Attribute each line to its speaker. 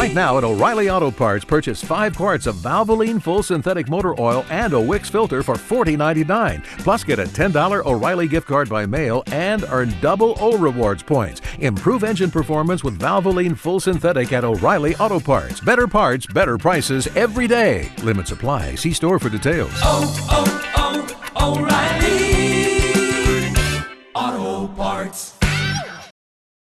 Speaker 1: Right now at O'Reilly Auto Parts, purchase 5 quarts of Valvoline Full Synthetic Motor Oil and a Wix filter for $40.99. Plus, get a $10 O'Reilly gift card by mail and earn double O Rewards points. Improve engine performance with Valvoline Full Synthetic at O'Reilly Auto Parts. Better parts, better prices every day. Limits apply. See store for details.
Speaker 2: O'Reilly